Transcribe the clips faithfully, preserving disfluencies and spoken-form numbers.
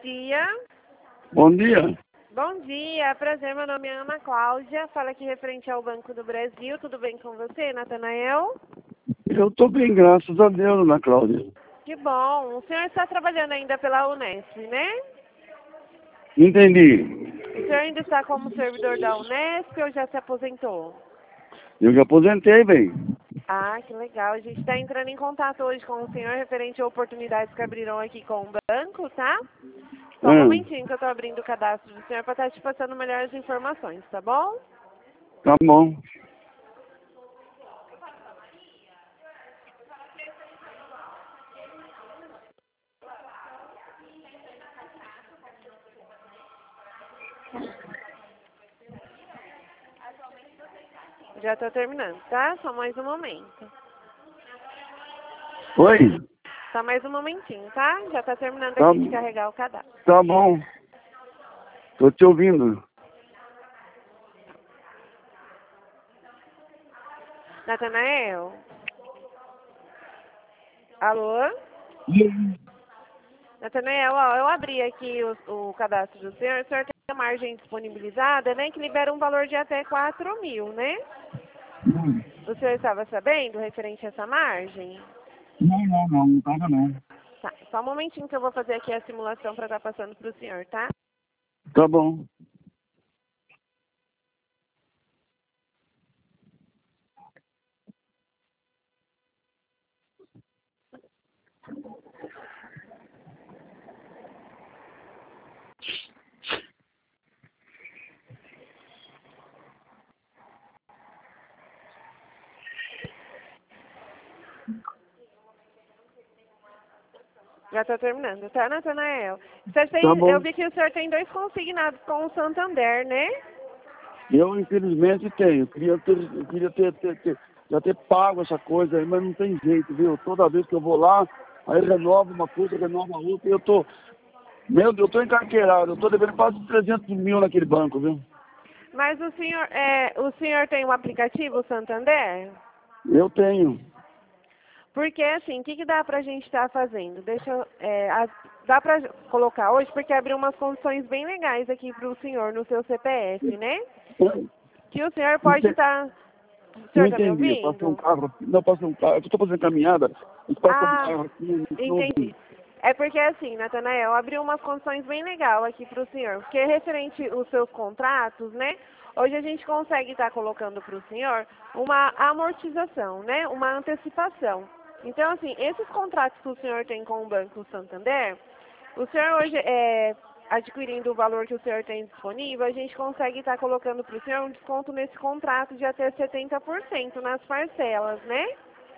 dia. Bom dia. Bom dia, prazer, meu nome é Ana Cláudia, fala aqui referente ao Banco do Brasil, tudo bem com você, Natanael? Eu estou bem, graças a Deus, Ana Cláudia. Que bom, o senhor está trabalhando ainda pela Unesp, né? Entendi. O senhor ainda está como servidor da Unesp ou já se aposentou? Eu já aposentei, bem. Ah, que legal, a gente está entrando em contato hoje com o senhor referente a oportunidades que abriram aqui com o banco, tá? Só um Ah, momentinho que eu estou abrindo o cadastro do senhor para estar te passando melhores informações, tá bom? tá bom. Já estou terminando, tá? Só mais um momento. Oi? Só mais um momentinho, tá? Já está terminando Tá, aqui de carregar o cadastro. tá bom. Tô te ouvindo. Natanael? Alô? Natanael, ó, eu abri aqui o, o cadastro do senhor. O senhor tem a margem disponibilizada, né? Que libera um valor de até quatro mil, né? Hum. O senhor estava sabendo referente a essa margem? Não, não, não, não tava não. Tá, só um momentinho que eu vou fazer aqui a simulação para estar passando para o senhor, tá? Tá bom. Já estou terminando, tá, Natanael? Você tem, Tá bom. eu vi que o senhor tem dois consignados com o Santander, né? Eu, infelizmente, tenho. Eu queria ter, eu queria ter, ter, ter, já ter pago essa coisa aí, mas não tem jeito, viu? Toda vez que eu vou lá, aí renova uma coisa, renova outra, e eu tô... Meu Deus, eu tô encarqueirado. Eu tô devendo quase trezentos mil naquele banco, viu? Mas o senhor, é, o senhor tem o aplicativo Santander? Eu tenho. Porque, assim, o que, que dá pra gente estar fazendo? Deixa eu, é, as- dá pra colocar hoje, porque abriu umas condições bem legais aqui pro senhor no seu C P F, né? Que o senhor Não, pode tem- estar... O não senhor tá me entendi. Eu passei um ouvindo? carro aqui. Não, passei um carro. Eu tô fazendo caminhada. Eu passei um Ah, carro aqui. Eu não tô entendi. ouvindo. É porque, assim, Natanael, abriu umas condições bem legais aqui pro senhor. Porque referente os seus contratos, né? Hoje a gente consegue estar colocando pro senhor uma amortização, né? Uma antecipação. Então, assim, esses contratos que o senhor tem com o Banco Santander, o senhor hoje, é, adquirindo o valor que o senhor tem disponível, a gente consegue estar colocando para o senhor um desconto nesse contrato de até setenta por cento nas parcelas, né?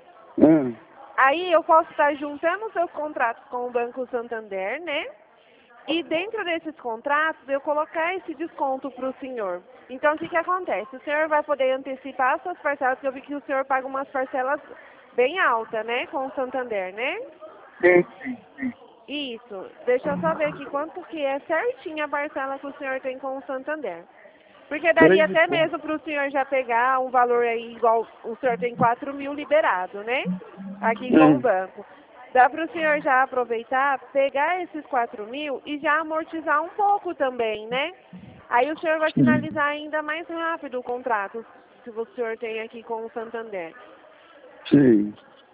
É. Aí eu posso estar juntando os seus contratos com o Banco Santander, né? E dentro desses contratos eu colocar esse desconto para o senhor. Então o que que acontece? O senhor vai poder antecipar as suas parcelas, porque eu vi que o senhor paga umas parcelas bem altas, né? Com o Santander, né? Sim, sim, sim. Isso. Deixa eu só ver aqui quanto que é certinha a parcela que o senhor tem com o Santander. Porque daria Três e até pouco. mesmo para o senhor já pegar um valor aí igual o senhor tem quatro mil liberado, né? Aqui com o É. banco. Dá para o senhor já aproveitar, pegar esses quatro mil e já amortizar um pouco também, né? Aí o senhor vai Sim. finalizar ainda mais rápido o contrato que o senhor tem aqui com o Santander. Sim.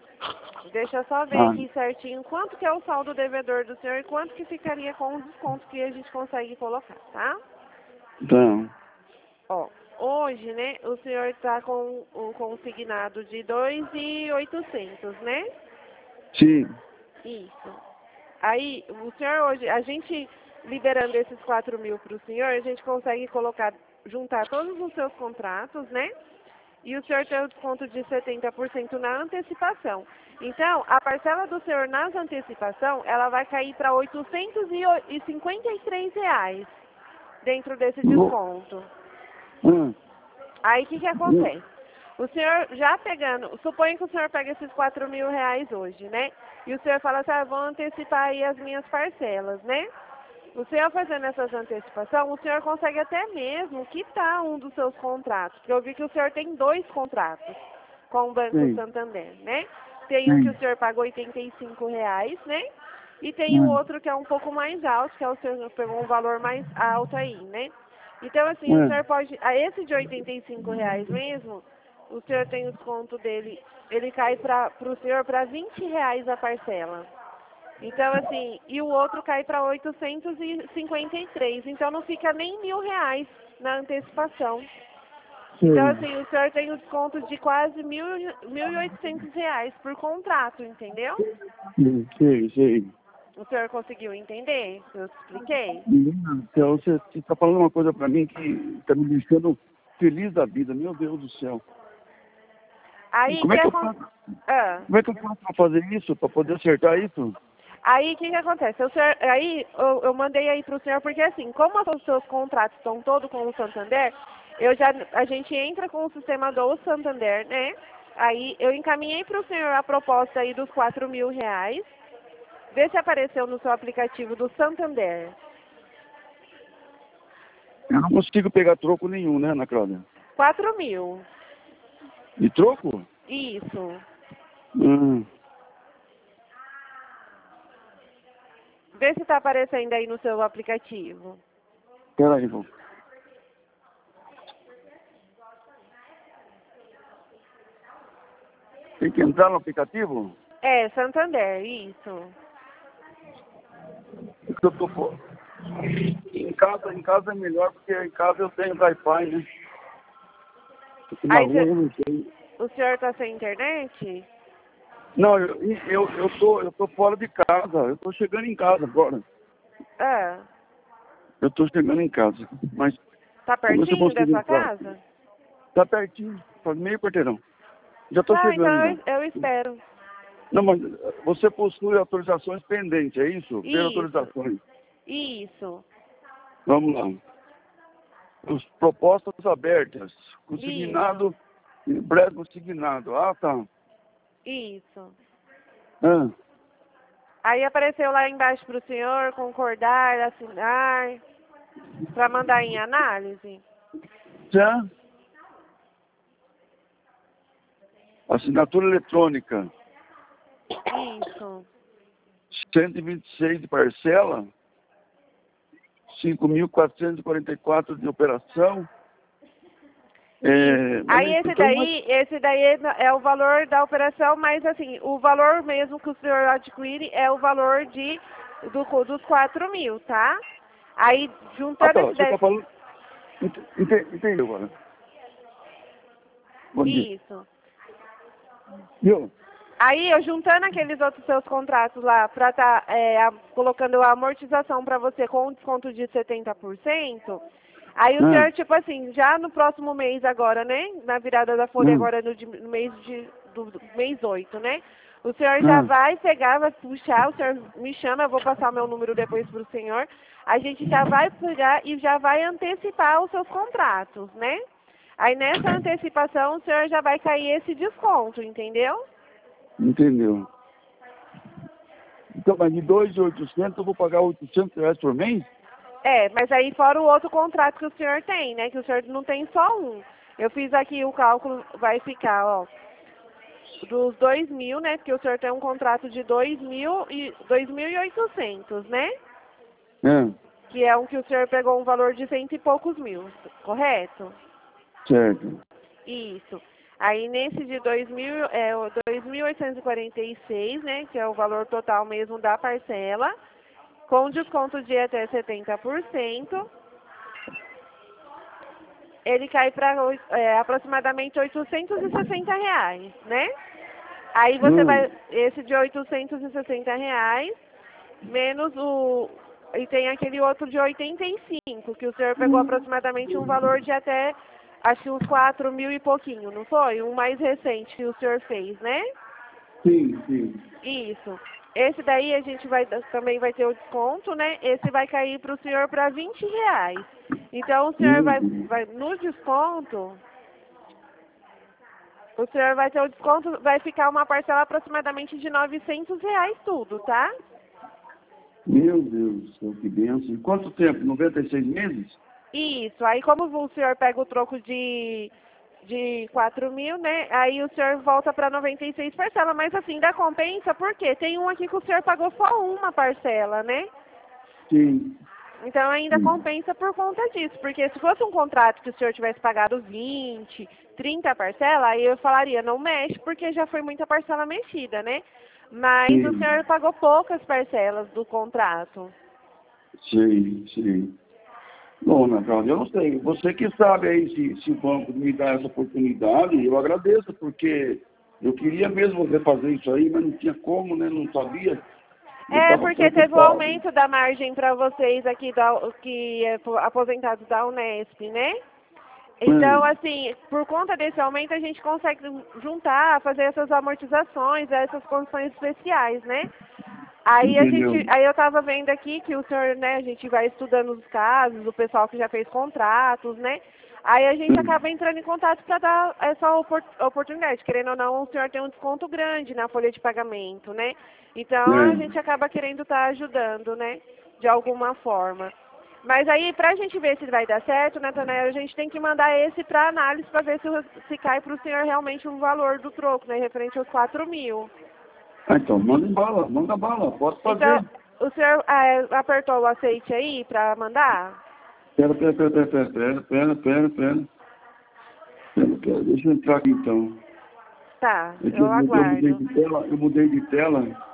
Deixa eu só ver Ah, aqui certinho quanto que é o saldo devedor do senhor e quanto que ficaria com os descontos que a gente consegue colocar, tá? então. Ó, hoje, né, o senhor está com um consignado de dois mil e oitocentos, né? Sim. Isso. Aí, o senhor hoje, a gente liberando esses quatro mil para o senhor, a gente consegue colocar, juntar todos os seus contratos, né? E o senhor tem o desconto de setenta por cento na antecipação. Então, a parcela do senhor nas antecipação, ela vai cair para oitocentos e cinquenta e três reais dentro desse Vou. desconto. Ah, Aí, o que que hum, acontece? O senhor já pegando, suponha que o senhor pega esses quatro mil reais hoje, né? E o senhor fala assim, ah, vou antecipar aí as minhas parcelas, né? O senhor fazendo essas antecipações, o senhor consegue até mesmo quitar um dos seus contratos. Porque eu vi que o senhor tem dois contratos com o Banco sim. Santander, né? Tem um que o Sim. senhor paga oitenta e cinco reais, né? E tem o Hum. outro que é um pouco mais alto, que é o senhor pegou um valor mais alto aí, né? Então, assim, o Hum. senhor pode... A esse de oitenta e cinco reais mesmo, o senhor tem o desconto dele, ele cai para o senhor para vinte reais a parcela. Então, assim, e o outro cai para oitocentos e cinquenta e três. Então, não fica nem mil reais na antecipação. Então, assim, o senhor tem um desconto de quase mil, mil e oitocentos reais por contrato, entendeu? Sim, sei, sei. O senhor conseguiu entender? Eu expliquei? Menina do céu, você está falando uma coisa para mim que está me deixando feliz da vida, meu Deus do céu. Aí, Como que é que eu acon- faço, ah. como é que eu faço para fazer isso, para poder acertar isso? Aí, o que que acontece? O senhor, aí, eu, eu mandei aí para o senhor, porque assim, como os seus contratos estão todos com o Santander, eu já, a gente entra com o sistema do Santander, né? Aí, eu encaminhei para o senhor a proposta aí dos quatro mil reais. Vê se apareceu no seu aplicativo do Santander. Eu não consigo pegar troco nenhum, né, Ana Cláudia? quatro mil. De troco? Isso. Hum. Vê se está aparecendo aí no seu aplicativo. Espera aí, vou. Tem que entrar no aplicativo? É, Santander, isso. Porque eu tô fora. Em casa, em casa é melhor, porque em casa eu tenho Wi-Fi, né? Aqui na Aí, rua cê- eu não tenho. o senhor está sem internet? Não, eu, eu, eu, tô, eu tô fora de casa. Eu tô chegando em casa agora. Ah, Eu tô chegando em casa. Mas tá vamos ver se eu pertinho da consigo sua entrar. casa? Tá pertinho, faz meio quarteirão. Já tô Tá, então chegando eu, já. eu espero. Não, mas você possui autorizações pendentes, é isso? Ver Isso, autorizações. isso, Vamos lá. Os propostas abertas. isso, Consignado, em breve consignado. Ah, tá. isso. Ah, Aí apareceu lá embaixo para o senhor concordar, assinar, para mandar em análise? já. Assinatura eletrônica. Isso. cento e vinte e seis de parcela. cinco mil quatrocentos e quarenta e quatro de operação. É, mas Aí esse então, mas- daí, esse daí é o valor da operação, mas assim, o valor mesmo que o senhor adquire é o valor de, do, dos quatro mil, tá? Aí Ah, juntando tá. esse Você está daí, falando. Ent- ente- Entendeu agora? Bom dia. isso. Viu? Aí eu juntando aqueles outros seus contratos lá para estar colocando a amortização para você com um desconto de setenta por cento, aí o Ah, senhor, tipo assim, já no próximo mês agora, né? Na virada da folha ah, agora no, de- no mês de do, do mês oito, né? O senhor já ah. vai pegar, vai puxar, o senhor me chama, eu vou passar meu número depois para o senhor. A gente já vai pegar e já vai antecipar os seus contratos, né? Aí nessa antecipação o senhor já vai cair esse desconto, entendeu? Entendeu? Então, mas de dois mil e oitocentos eu vou pagar oitocentos reais por mês? É, mas aí fora o outro contrato que o senhor tem, né? Que o senhor não tem só um. Eu fiz aqui o cálculo, vai ficar, ó, dos dois mil, né? Porque o senhor tem um contrato de dois mil e dois mil e oitocentos, né? É, Que é um que o senhor pegou um valor de cento e poucos mil, correto? certo. Isso. Aí nesse de dois mil, é o dois mil oitocentos e quarenta e seis, né? Que é o valor total mesmo da parcela, com desconto de até setenta por cento. Ele cai para é, aproximadamente oitocentos e sessenta reais, né? Aí você Hum, vai, esse de oitocentos e sessenta reais, menos o, e tem aquele outro de oitenta e cinco, que o senhor pegou aproximadamente um valor de até, acho que uns quatro mil e pouquinho, não foi? Um mais recente que o senhor fez, né? sim, sim. Isso. Esse daí a gente vai, também vai ter o desconto, né? Esse vai cair para o senhor para vinte reais. Então o senhor vai, Hum, vai, no desconto, o senhor vai ter o desconto, vai ficar uma parcela aproximadamente de novecentos reais tudo, tá? meu Deus do céu, que benção. E quanto tempo? noventa e seis meses? Isso. Aí como o senhor pega o troco de de quatro mil, né? Aí o senhor volta para noventa e seis parcelas, mas assim, dá compensa, por quê? Tem um aqui que o senhor pagou só uma parcela, né? Sim. Então ainda Sim. compensa por conta disso, porque se fosse um contrato que o senhor tivesse pagado vinte, trinta parcelas, aí eu falaria, não mexe, porque já foi muita parcela mexida, né? Mas o Sim. senhor pagou poucas parcelas do contrato. Sim, sim. Bom, Ana Cláudia, eu não sei. Você que sabe aí se, se o banco me dá essa oportunidade, eu agradeço, porque eu queria mesmo refazer isso aí, mas não tinha como, né? Não sabia. Eu É, estava porque teve o preocupado. aumento da margem para vocês aqui, da, que é aposentados da Unesp, né? Então, É, assim, por conta desse aumento, a gente consegue juntar, fazer essas amortizações, essas condições especiais, né? Aí a entendeu? gente, aí eu estava vendo aqui que o senhor, né, a gente vai estudando os casos, o pessoal que já fez contratos, né? Aí a gente É, acaba entrando em contato para dar essa opor oportunidade. Querendo ou não, o senhor tem um desconto grande na folha de pagamento, né? Então a é. gente acaba querendo estar ajudando, né? De alguma forma. Mas aí, para a gente ver se vai dar certo, Natanael, a gente tem que mandar esse para análise para ver se, se cai para o senhor realmente o valor do troco, né? Referente aos quatro mil. Ah, então, manda bala, manda bala, pode Então, fazer. o senhor ah, apertou o aceite aí para mandar? Pera, pera, pera, pera, pera, pera, pera, pera, pera. Pera, pera, deixa eu entrar aqui então. Tá, É que eu eu, mu- eu mudei aguardo. de tela, eu mudei de tela.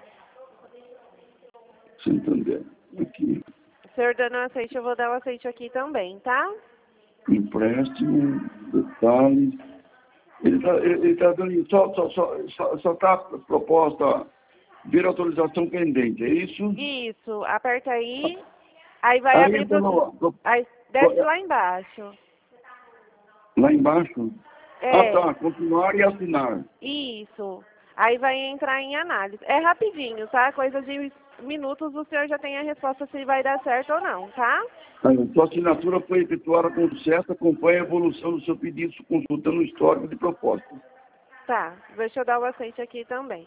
Santander. Aqui. O senhor dando aceite, eu vou dar o aceite aqui também, tá? Empréstimo, detalhes. Ele está ele, ele tá dando, só está só, só, só tá proposta ver autorização pendente, é isso? Isso, aperta aí, aí vai Aí abrir entra pro... no, no- Aí desce lá embaixo. lá embaixo. Ah, É, tá, continuar e assinar. isso. Aí vai entrar em análise. É rapidinho, tá? Coisa de minutos o senhor já tem a resposta se vai dar certo ou não, tá? Aí, sua assinatura foi efetuada com sucesso, acompanhe a evolução do seu pedido consultando o histórico de proposta. Tá, deixa eu dar o aceite aqui também.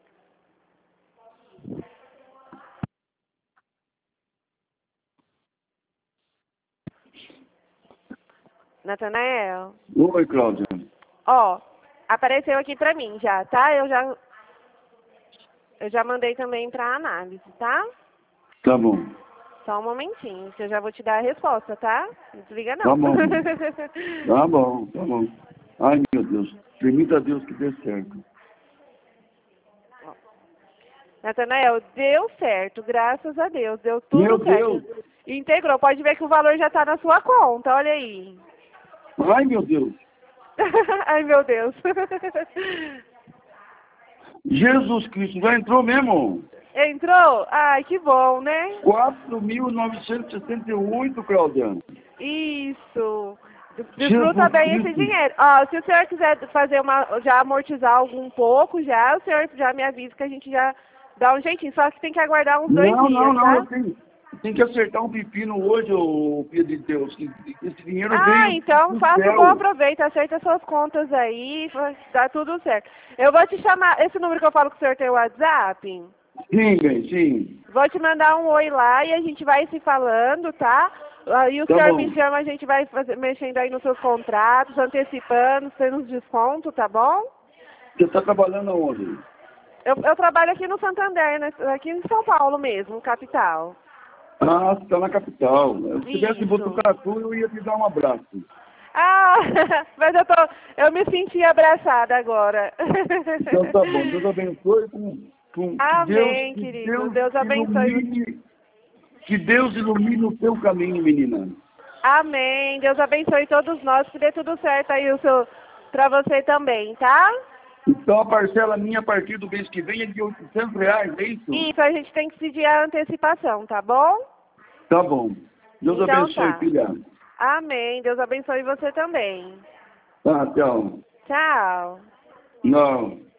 Natanael, Oi, Cláudia. ó, apareceu aqui pra mim já, tá? Eu já, eu já mandei também pra análise, tá? Tá bom. Só um momentinho, que eu já vou te dar a resposta, tá? Não desliga Tá não. bom. Tá bom, tá bom. Ai, meu Deus. Permita a Deus que dê certo. Natanael, deu certo, graças a Deus, deu Meu tudo Deus. certo. Integrou, pode ver que o valor já tá na sua conta, olha aí. Ai, meu Deus. Ai, meu Deus. Jesus Cristo, já entrou mesmo? Entrou? Ai, que bom, né? quatro mil novecentos e sessenta e oito, Cláudia. Isso. Desfruta Jesus bem esse Cristo. dinheiro. Ó, se o senhor quiser fazer uma, já amortizar algum pouco, já, o senhor já me avisa que a gente já dá um jeitinho. Só que tem que aguardar uns dois Não, não, dias, não. tá? Eu tenho, eu tenho que acertar um pepino hoje, ô filho de Deus. que Esse dinheiro Ah, veio então do faça um bom céu. aproveito, aceita suas contas aí, vai dar tudo certo. Eu vou te chamar, esse número que eu falo que o senhor tem o WhatsApp, Sim, bem, sim. vou te mandar um oi lá e a gente vai se falando, tá? Aí o Tá senhor bom. me chama, a gente vai fazer, mexendo aí nos seus contratos, antecipando, tendo uns descontos, tá bom? Você está trabalhando aonde? Eu, eu trabalho aqui no Santander, né? Aqui em São Paulo mesmo, capital. Ah, você está na capital. Se tivesse em Isso. Botucatu, eu ia te dar um abraço. Ah, mas eu tô, eu me senti abraçada agora. Então tá bom. Deus abençoe com, com que Deus, Amém, que querido. Deus Deus abençoe. ilumine, que Deus ilumine o teu caminho, menina. Amém. Deus abençoe todos nós, que dê tudo certo aí o seu, pra você também, tá? Então a parcela minha a partir do mês que vem é de oitocentos reais, é isso? Isso, a gente tem que pedir a antecipação, tá bom? Tá bom. Deus Então abençoe, tá. filha. Amém. Deus abençoe você também. Tá, tchau. Tchau. Não.